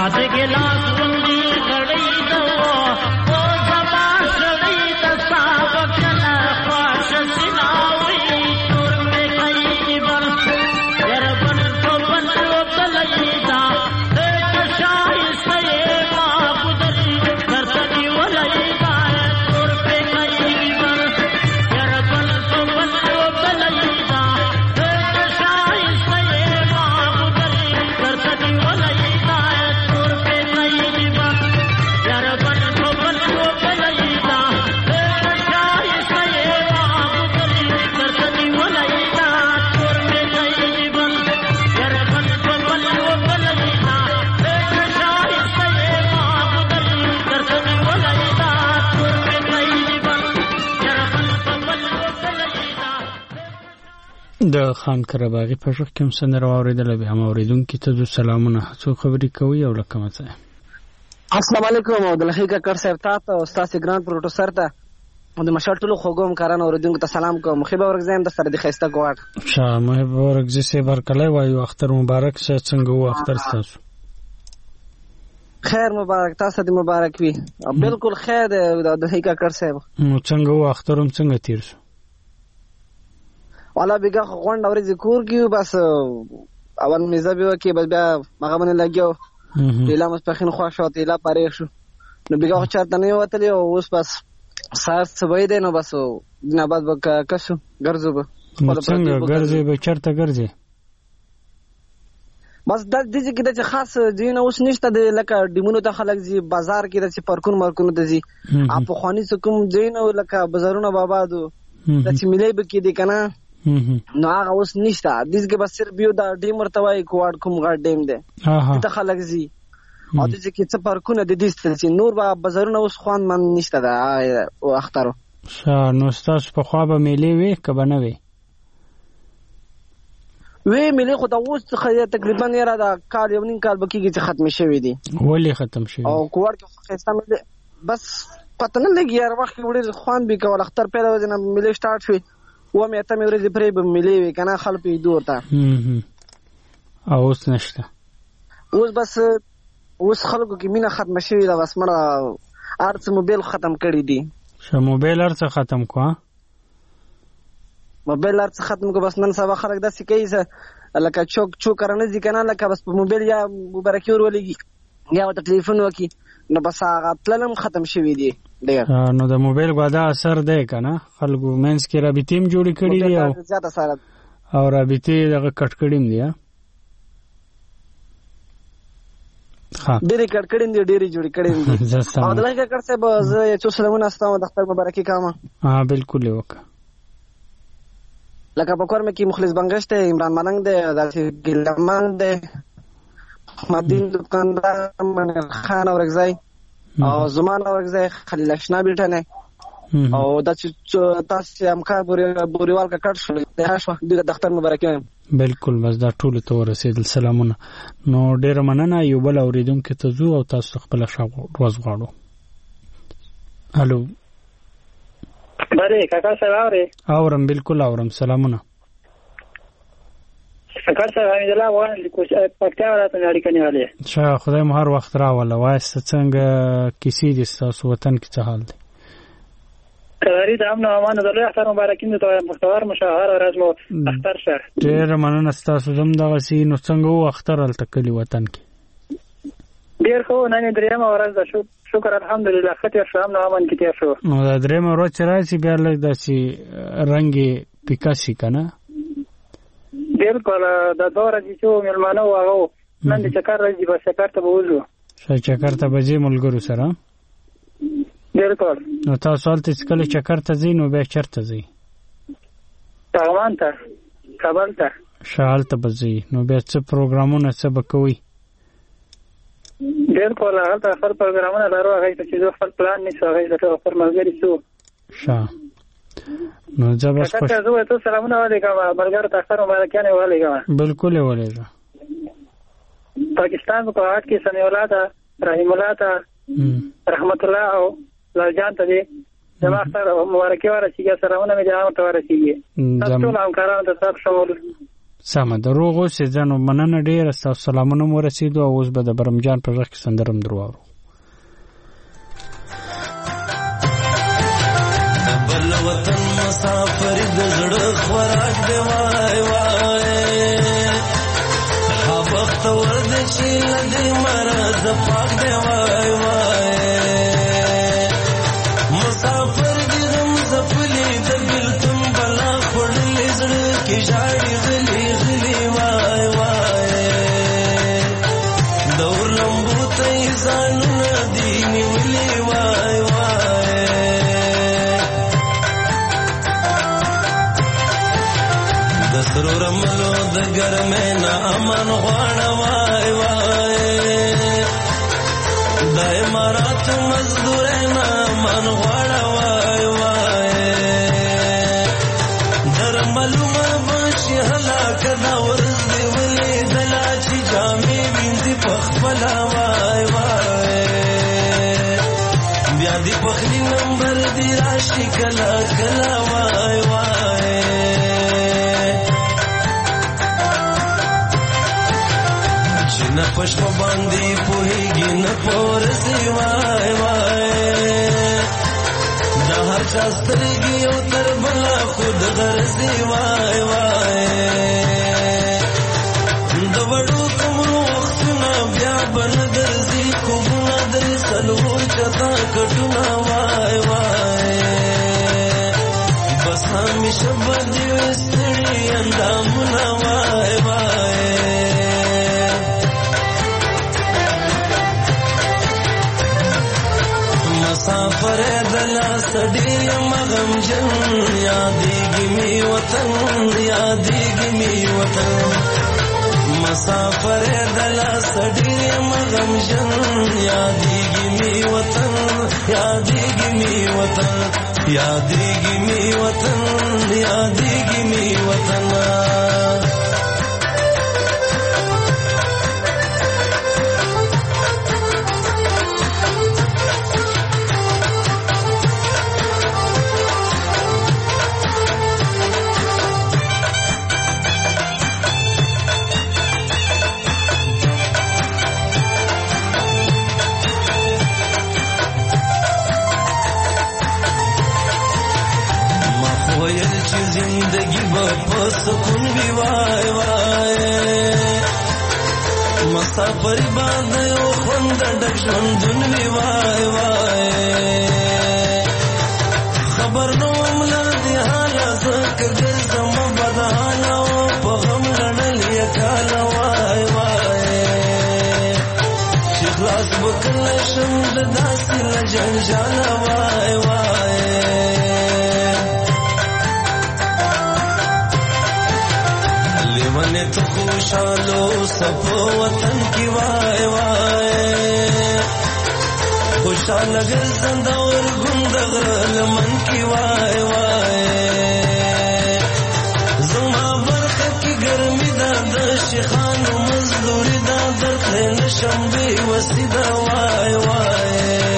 ساده ګلاس غوندې غړۍ دوا او زما شړۍ د صاحب کله خواش سلاوي تور مې کوي بل ير بل په بل وبلې دا د شای سې ما بدري درته دی ولې دا تور مې کوي بل ير بل په بل وبلې دا د شای سې ما بدري درته دی ولې د خان کرباغي په شخ کوم سندره اوریدل به هم اوریدونکو ته د سلامونه څو خبرې کوي او لکه مڅه السلام علیکم او د لخیکا کړ صاحب تاسو او استاد ګران پروډوسر ته د مشرټلو خوګوم کاران اوریدونکو ته سلام کوم مخيبه ورګزم د سره د خسته کوټ شاه مخيبه ورګزي سي برکلای وایو اختر مبارک شه څنګه و اختر تاسو خیر مبارک تاسو د مبارک وي بالکل خیر د لخیکا کړ صاحب څنګه و اخترم څنګه تیر شو والا بیگا خوند اورې ذکر کیو بس اول میزه به کې بس بیا مغه باندې لګیو ډیلا مستخین خوښ او ډیلا پاره شو نو بیگا چرته نه وتلی او اوس بس سار سبای دی نو بس نه بعد کسو ګرځو به څنګه ګرځي به چرته ګرځي بس د دې کې د خاص دین اوس نشته د لکه ډیمونو ته خلک زی بازار کې د پارکون مارکونو د زی اپ خواني کوم دین او لکه بازارونه بابا دو د چې ملي به کې دي کنه نو هغه اوس نشته دې کې بس صرف یو د ډیم ورتوي کوړ کوم غړ ډیم دی ته خلک زی او دې کې څه پارکونه د دې چې نور به بازارونه اوس خوان من نشته دا او اخترو نو تاسو په خوا به ملي وي کبه نه وي وی ملي خو دا اوس تقریبا یې را دا کال یو نیم کال بکیږي چې ختم شوی دی ولې ختم شوی او کوړ کې خسته بس پته نه لګي یار وخت وړي خوان به کول اختر پیدا وځنه ملي سٹارټ شوی و مې ته مې ورځې پرې به ملي وي کنه خلک یې دور تا او اوس نشته اوس بس اوس خلکو کې مینه ختم شوی دا بس مړه ارڅ موبایل ختم کړی دی شه موبایل ارڅ ختم کو موبایل ارڅ ختم کو بس نن سبا خلک داسې کوي لکه چوک کرنه دي کنه لکه بس په موبایل یا مبارکي ورولېږي یا وته ټلیفون وکي نو بس هغه پلنم ختم شوی دی ډیر نو د موبایل غواړه اثر دی کنه خلکو مینس کې رابطیم جوړی کړی دی او رابطې دغه کټ کړیم دی ها ډېری کټ کړیم دی ډېری جوړی کړیم دی او دلته کړ څه به زه چې سلامونه استم د اختر مبارکي کامه بالکل وک لکه په کور مې کې مخلص بنگش ته عمران ملنګ دی داسې ګلمان دی مدین دکاندار منیر خان اورګزای او زمان اورګزای خلیل اشنا بیلټنه او د تاسو امکان بوريوال کا کټ شو د شو د دفتر مبارکي بالکل بس دا ټول ته ورسېدل سلامونه نو ډیر مننه یو بل اوریدونکو ته زو او تاسو خپل روز غواړو الو بله کاکا صاحب اورم بالکل اورم سلامونه کاکا صاحب حمید الله وان د پکتیا ولایت نه اړیکه نیولې شه خدای مو هر وخت راوله وایسته څنګه کیسې دي تاسو وطن کې څه حال دی کلاری د امن او امان د لوی اختر مبارکین ته مختار مشاهر رسمو اختر شه ډیر مننه تاسو زم دغه سي نو څنګه و اختر التکلی وطن کې ډیر خو نن دریم ورځ د شکر الحمدلله خطر شو امن او امان کې تیر شو نو د دریم ورځ چې راځي بیا لږ داسي رنگي پیکاسي کنه بالکل د دوره چې ملمانه واغو نن د چکر راځي په چکر ته بوزو چکر ته بځي ملګرو سره بالکل نو تاسو هلته چې کله چکر ته ځئ نو بیا چېرته ځئ پغمان ته کابل ته شال ته به ځئ نو بیا څه پروګرامونه څه به کوئ بالکل هلته خپل پروګرامونه لرو هغې ته چې زه خپل پلان نیسو هغې ته ټول خپل ملګري شو ښه نو زه بس زه ورته سلامونه ولیږم ملګرو ته اختر مبارکیانې ولیږم بالکل یې ولیږه پاکستان په کوهاټ کې سمیع الله ته رحیم الله ته رحمت الله او لالجان ته دې زما اختر مبارکي ورسېږي سلامونه مې د عامو ته ورسېږي تاسو ټول همکارانو ته سب شمول سمه د روغ اوسې ځنو مننه ډېره ستاسو سلامونه مو رسېدو او اوس به د برمجان په غږ کې سندره هم در واورو. د بل وطن مسافر د زړه خوراک دی وای وای ها بختور دی چې له دې مرض پاک دی وای وای مسافر دي غم زپلي د بلتون بلا خوړلې زړه کې ژاړي غلي غلي وای وای دور لمبو ته ځانونه دي نیولي وای وای د سرو رملو د ګرمۍ نه امن غواړه وای وای د امارات مزدورۍ نه امن غواړه وای وای در معلومه بشي هلاکه دا ورځ دې ولیدله چې جامې وینځي پخپله وای وای بیا دې پخلي نمبر دې راشي کله کله وای وای چې نه پښپ باندې پوهېږي نه پورسي وای وای د هر چا سترګې یو تر بله خود غرضي وای وای د وړو کومو وختونه بیا به نه درځي خوبونه درې څلور چتا کټونه وای وای بس همیشه به دې وي ستړي اندامونه وای وای مسافر دلا سړی مغم جن یادېږي می وطن یادېږي می وطن مسافر دلا سړی مغم جن یادېږي می وطن یادېږي می وطن یادېږي می وطن یادېږي می وطن زندگی با سکون بھی وای وای مسافری باندې او خوند ډک ژوندون بھی وای وای خبر نو مله دی حالا زکه ګرځم بدحاله او په غم لړل یې کاله وای وای چې خلاص وکړل شم د داسې له جنجاله وای وای لیوانه تو خوشالو سپو وطن کی وای وای خوشال گرزند اور گندغر لمن کی وای وای زما برخه کی گرمی دا د شیخانو مزدوری دا در خیل شنبه وسیدا وای وای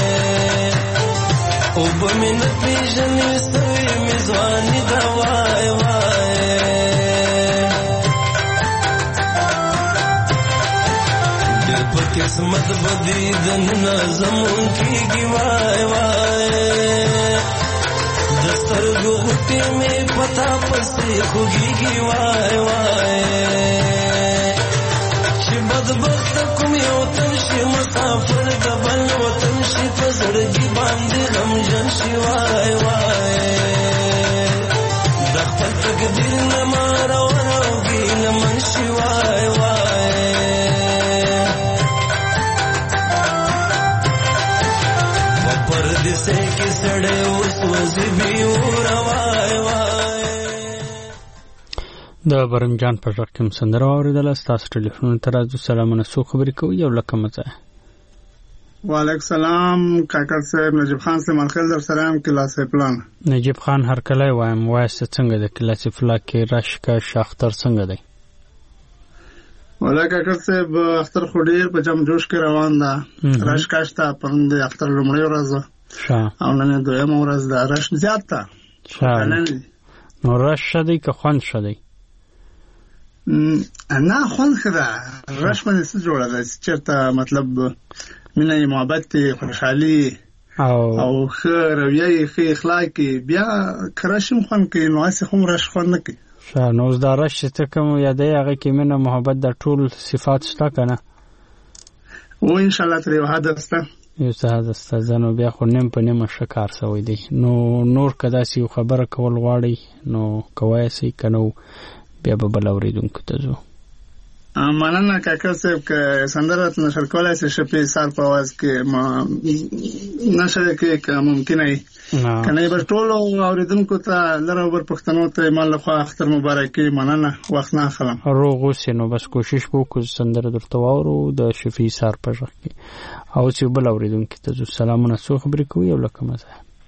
او بمینت پیژنی سوی میزوانی دا وای وای قسمت بدی دن نظمون کی گی وای وای دستر گوٹی میں پتا پستی خوگی گی وای وای چی بدبخت کم یو تنشی مسافر دبل وطن شی پزرگی باندی غمجن شی وای وای دخپل تقدیر نمارا وروگی لمن شی وای وای پردیسه کې سړی اوس وځي بیور وای وای د برمجان په غږ کې سندره واورېدله. ستاسو ټلیفون ته راځو. سلامونه، څوک خبرې کوي؟ یو لکه مزه. وعلیکم سلام کاکا صاحب، نجیب خان سلیمان خیل در سره یم کلاس پلان. نجیب خان هرکلی وایم، وایسته څنګه د کلاس فلا کې راشکا شاختر څنګه دی؟ ولا کاکا صاحب اختر خو ډیر په جم جوش کې روان ده. رش کاشته پرون د اختر لومړی ورځ او نن دویمه ورځ ده. رش زیات ده. نو رش شدی که خوند شدی؟ نه خوند خدا رش باندې څه جوړه ده چېرته مطلب مینه محبت خوشحالي او ښه رویه ښه اخلاق بیا که رش هم خوند کوي نو هسې هم رش خوند نه کوي ښه نو اوس دا رش چې ته کوم یادوې هغه کې مینه محبت د ټول صفات شته که نه و انشاءالله تر یو حده شته یو څه حده شته زه نو بیا خو نیم په نیمه ښه کار سوی دی نو نور که داسې یو خبره کول غواړئ نو کوی شئ که نه بیا به بل اورېدونکو ته ځو مننه کاکړ صاحب که سندره نشر کولی شئ شپې سهار په اواز کې نشر کې که ممکنه وي که نه به ټولو اورېدونکو ته لر او بر پښتنو ته ما لخوا اختر مبارکي مننه وخت نه اخلم روغ اوسې نو بس کوشش به وکړو سندره درته واورو د شفیع سهار په غږ کې او چې بل اورېدونکي ته ځو سلامونه څو خبرې کوي او لکه مزه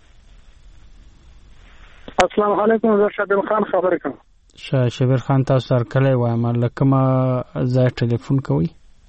السلام علیکم زه شبیر خان خبرې کوم شبیر خان تاسو سره کلی وایم له کومه ځای ټلیفون کوئ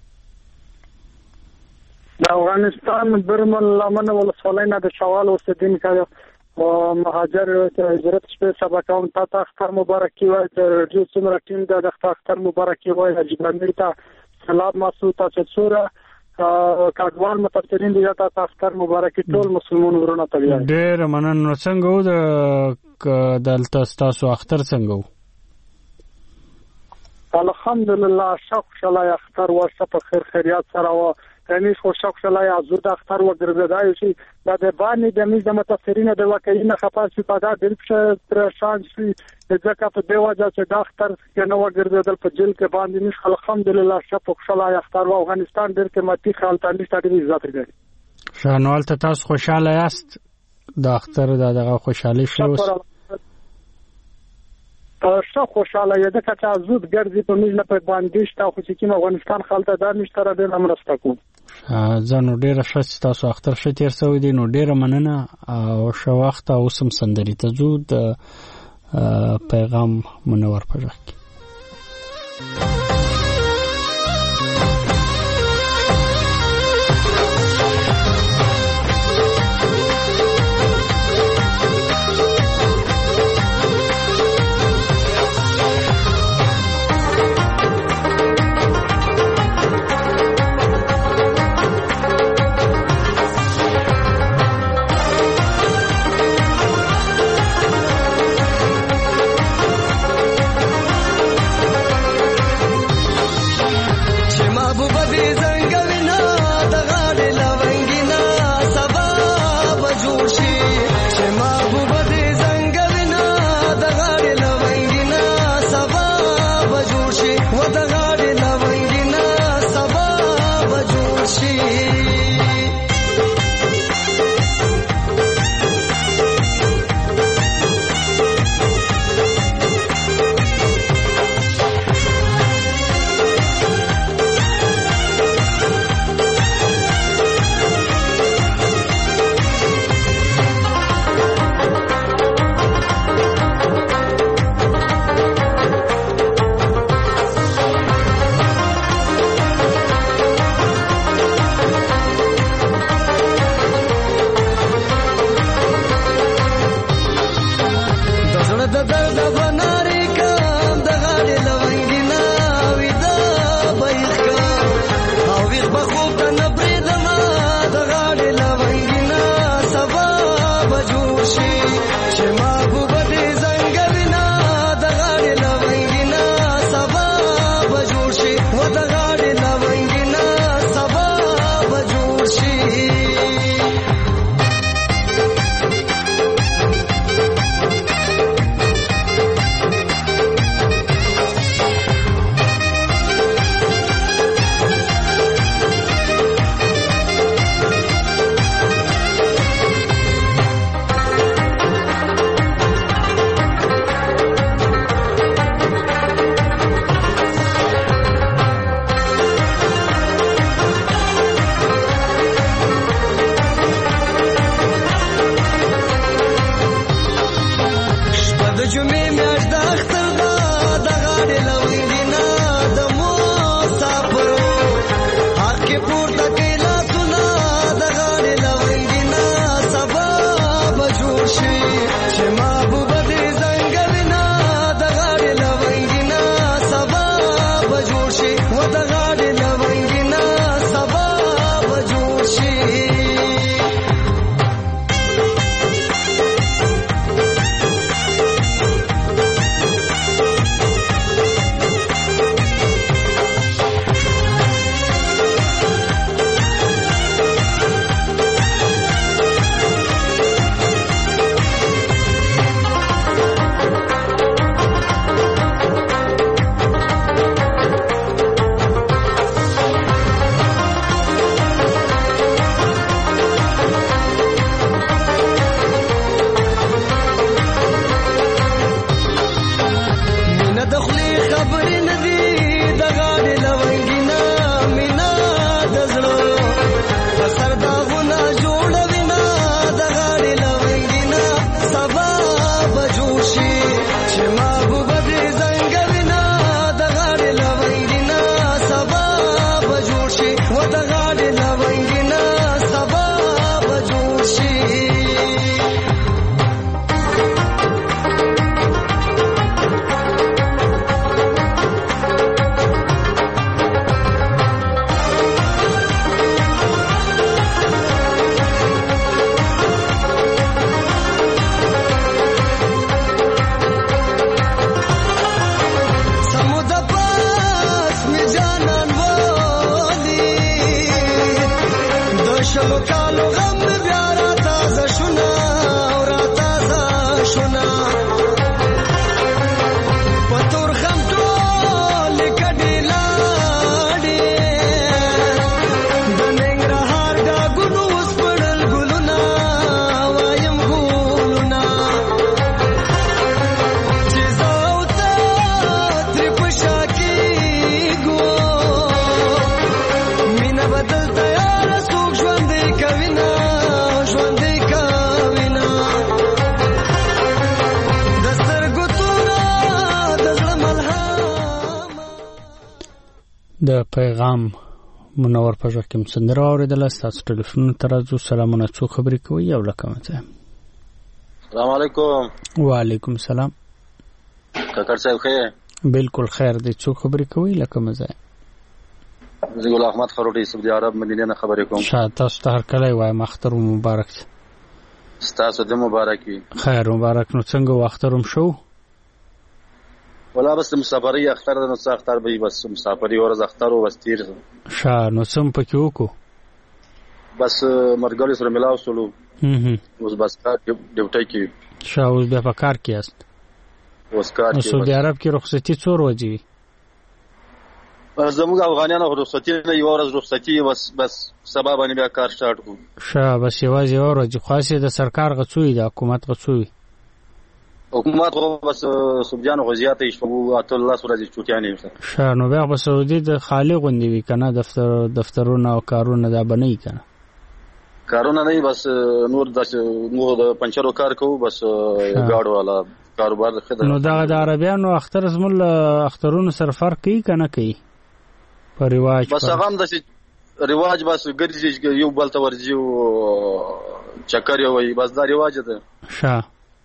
د افغانستان برمل لمن ولسوالۍ نه د شوال اوسېدونکی مهاجر هجرت شپې سبا کوم تا اختر مبارکي وایي د رادیو څومره ټیم د اختر مبارکي وایي حاجي امیر ته سلام مسعود تاسو څوره کډوال متفسرین دي تاسو اختر مبارکي ټول مسلمان ورونه ته وایي ډېر مننه څنګه و دلته تاسو اختر څنګه و الحمدلله شوق شلای اختر و شپ خیر خیریات سره و یعنی خو شوق شلای ازود اختر و ګرځدای شي د باندې د میز د متفسرین د واقعینه خپل شي په دا دل پر شان شي ځکه په دی وجه چې د اختر کې نو ګرځدل په جیل کې باندې نش الحمدلله شپ شلای اختر و افغانستان ډېر قیمتي خالت نشته ډېر عزت لري شانوال ته تاسو خوشاله یاست د اختر دغه خوشحالي شو شو خوشاله یده که زود ګرځي په میز نه په باندې شته خو چې کوم افغانستان خالته دا نشته را ډېر مرسته کوم زه نو ډېره ښه چې تاسو اختر ښه تېر شوی دی نو ډېره مننه او ښه وخت او اوس هم سندرې ته ځو د پیغام منور په غږ کې کالو غم بیا را تازه شونه او را تازه شونه په تور غم ټول کډې لاړې د ننګرهار ډاګونو اوس پړل ګلونه وایم ګلونه چې زه او ته ترې په شا کېږو مینه به دلته یاره څوک ژوندی کوي نه ژوندی کوي نه د سترګو توره د زړه ملهم د پیغام منور په ژغ کې سندره اورېدله. ستاسو ټلیفونونو ته راځو. سلامونه. څوک خبرې کوي او له کومه ځایه؟ السلام علیکم. وعلیکم السلام. کاکړ صاحب خیر؟ بالکل خیر دی. څوک خبرې کوي له کومه ځایه؟ زه ګل احمد خروټی سعودي عرب مدینه نه خبرې کوم. شاه تاسو ته هرکلی وایم. اختر مو مبارک. ستاسو د مبارک وي. خیر مبارک. نو څنګه و اختر هم شو؟ ولا بس مسافرۍ اختر نو څه اختر به بس مسافرۍ ورځ اختر او بس تیر شاه نو څم پکې وکړو؟ بس مرګري سره ملاو سولو. اوس بس کار ډیوټي کې شاه اوس بیا په کار کې است؟ اوس کار کې. سعودي عرب کې رخصتي څو ورځې وي؟ زموږ افغانانو رخصتي نه یو ورځ رخصتي بس سبا باندې بیا کار سٹارټ کو. شاه بس یوازې یو ورځ خاصه د سرکار غڅوي د حکومت غڅوي. حکومت خو بس سبجان غزيات یشبو اتل الله سورې چوټیانې وسه. شاه نو بیا په سعودي د خالق غوندي وی کنه دفترونه او کارونه دا بنئ کنه. کارونه نه بس نور د پنچرو کار کوو بس گاډو والا کاروبار خدمت. نو دا د عربیانو اختر زمول اخترونو سره فرق کوي کنه کوي په رواج؟ بس هغه هم د رواج بس ګرځي یو بل ته ورځي او چکر یو وي بس دا رواج ده. شاه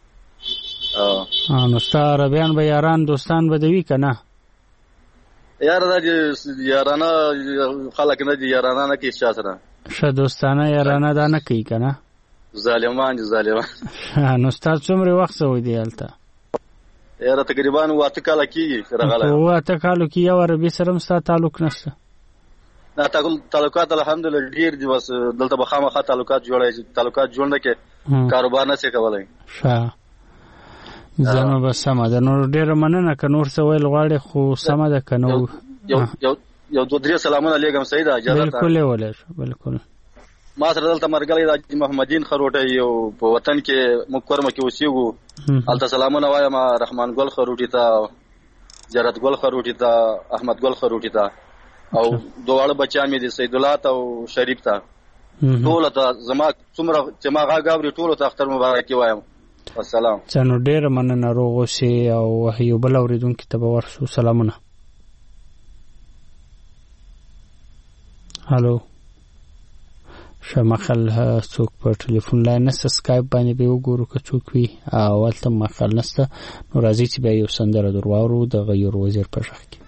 نو ستا عربیان به یاران دوستان به دوی که نه؟ یار دا یارانه خلک نه دي یارانه نه کوي چا سره. ښه دوستانه یارانه دا نه کوي که نه؟ ظالمان دي ظالمان. نو ستا څومره وخت شوی دی هلته؟ یاره تقریبا 8 کاله کېږي راغلی. په 8 کالو کې یو عربي سره هم ستا تعلق نشته؟ نه تعلقات الحمدلله ډېر دي بس دلته به خامخا تعلقات جوړ نه کې کاروبار نه شي کولی. ښه زنو بس سمه ده. نو ډېره مننه که نور څه ویل غواړې خو سمه ده که نه یو 2-3 سلامونه لیږم صحیح ده اجازه ده؟ بالکل یې ولیږه بالکل. ما سره دلته مرګلی د محمدین خروټی یو په وطن کې موږ کورمه کې اوسېږو هلته سلامونه وایم رحمان ګل خروټي ته جرت ګل خروټي ته احمد ګل خروټي ته او دواړه بچیان مې دي سید الله ته او شریف ته ټولو ته زما څومره چې ما غږ اوري ټولو ته اختر مبارکي وایم. السلام. نو ډېره مننه روغ اوسې او یو بل اورېدونکي ته به ورسو. سلامونه. هلو مخل څوک په ټلیفون لاین نسته. سکایپ باندې به وګورو که څوک وي او هلته مخل نسته. نو راځئ چې بیا یو سندره در واورو د غیور وزیر په غږ کې.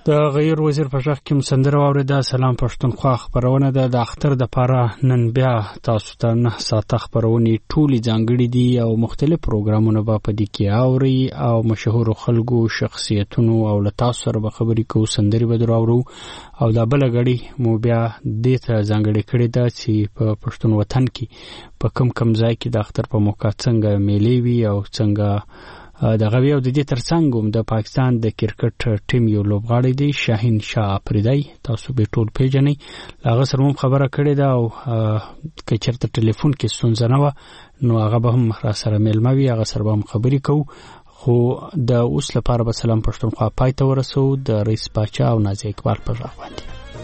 د غیر وزیر په شخص کې مسندره واوریده. سلام پښتونخوا خبرونه ده. د اختر د پاره نن بیا تاسو ته 9 ساعته خبرونه ټولي ځانګړي دي او مختلف پروګرامونه به په دې کې اوري او مشهور خلکو شخصیتونو او له تاسو سره به خبرې کوو، سندري به درو او دا بل غړي مو بیا د ته ځانګړي کړي ده چې په پښتون وطن کې په کم ځای کې د اختر په موقع څنګه میلې وي او څنګه د غوی او د دې ترڅنګ هم د پاکستان د کرکټ ټیم یو لوبغاړی دی شاهین شاه افریدی، تاسو به ټول پیژنئ. هغه سره هم خبره کړې ده او که چېرته ټلیفون کې ستونزه نه وه نو هغه به هم را سره میلمه وي، هغه سره به هم خبرې کوو. خو د اوس لپاره به سلام پښتونخوا پای ته ورسوو د رئیس باچا او نازي اقبال په غږ باندې.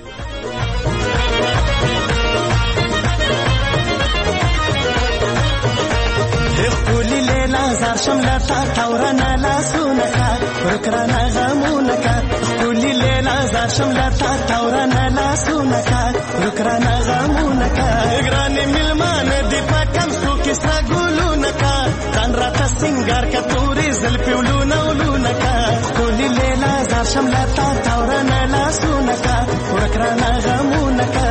زار شملة تورنا لا سونكا ركرانا غمونكا كل ليلة زار شملة تورنا لا سونكا ركرانا غمونكا اغراني ملمان دي باكم سوكي سراغولونكا كان راتا سنگار كتوري زلفي ولونا ولونكا كل ليلة زار شملة تورنا لا سونكا ركرانا غمونكا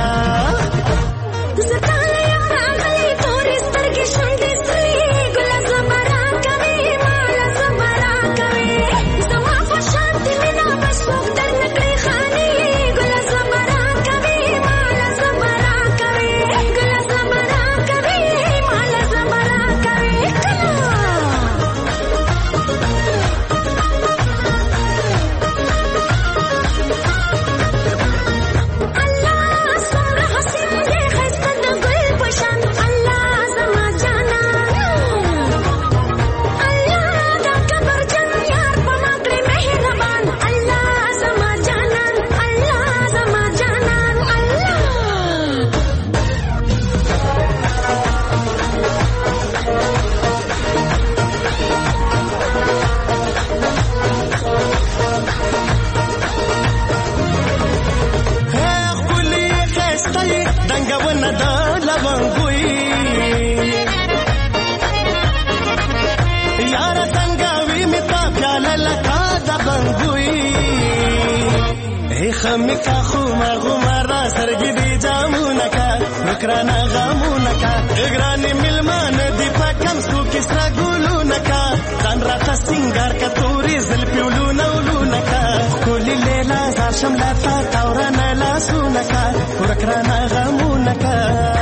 خمكا خوما غمرا سرګدي جامونکا رکرانا غمونکا اغراني ملمان دي پکم سو کسرا ګولونکا ځان راته سنگار کتوري زلفي ولونا ولونکا کولي لیلا زار شملا تا تورنا لا سونکا رکرانا غمونکا